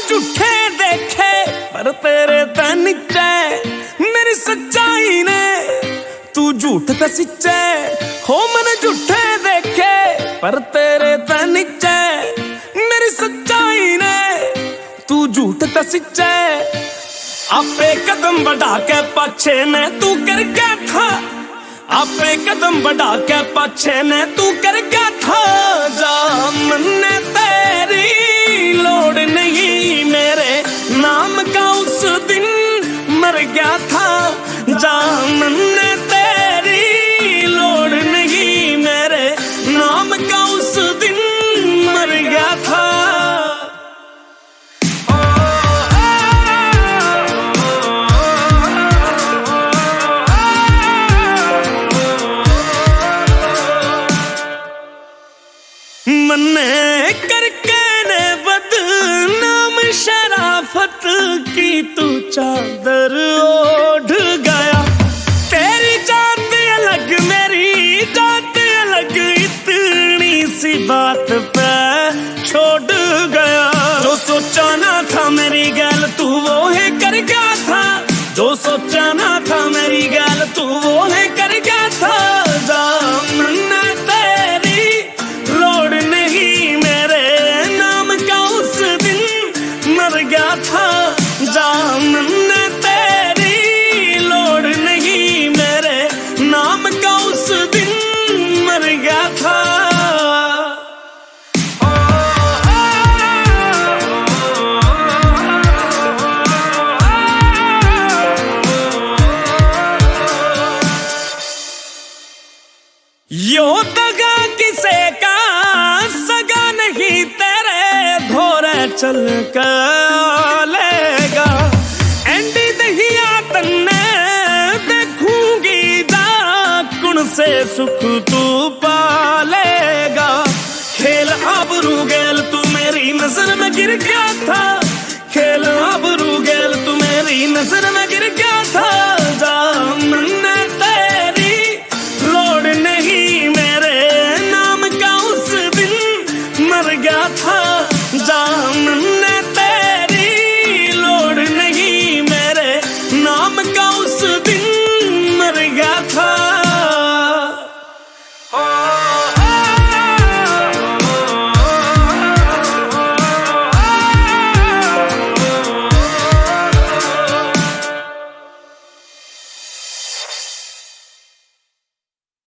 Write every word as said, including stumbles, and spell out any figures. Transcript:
झूठे देखे पर तेरे ते नीचे मेरी सच्चाई ने तू झूठ पे सिच्चे हो। मैंने झूठे देखे पर तेरे ते नीचे मेरी सच्चाई ने तू झूठ पे सिच्चे। आपे कदम बढ़ा के पाछे ने तू कर गया था, आपे कदम बढ़ा के पाछे ने तू कर गया था। जा मन्ने तेरी लोड़ नहीं मेरे नाम का उस दिन मर गया था। जा मन्ने तेरी लोड़ नहीं मेरे नाम का उस दिन मर गया था। मन्ने करके ने बदनाम शराफत की तू चादर ओढ़ गया। तेरी जात अलग मेरी जात अलग इतनी सी बात पे छोड़ गया। जो सोचा ना था मेरी गैल तू वो है कर गया था, जो सोचा ना था मेरी गैल तू वो है कर गया था। जा मन्ने तेरी लोड़ नहीं मेरे नाम का उस दिन मर गया था। जा मन्ने तेरी लोड़ नहीं मेरे नाम का उस दिन मर गया था। यो दगा किसे का सगा नहीं तेरे धोरे चल कर लेगा। एंडी दहिया तन्ने देखूंगी जा कुण से सुख तू पालेगा। खेल आबरू गेल तू मेरी नजर